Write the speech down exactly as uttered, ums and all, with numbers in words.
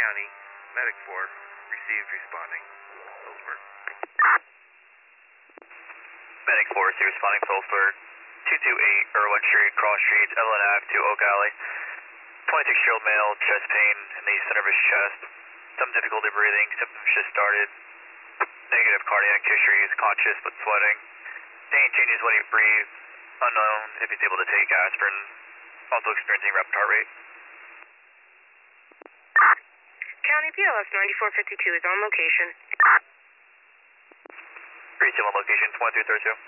County, Medic four, received, responding. Phillipsburg. Medic four, received, responding, Phillipsburg. two two eight, Irwin Street, Cross Street, Evelyn Ave to Oak Alley. twenty-six-year-old male, chest pain in the center of his chest. Some difficulty breathing, symptoms just started. Negative cardiac tissue, he's conscious but sweating. Pain changes when he breathes. Unknown if he's able to take aspirin. Also experiencing rapid heart rate. County P L S ninety-four fifty-two is on location. Retail on location, twenty-three thirty-two.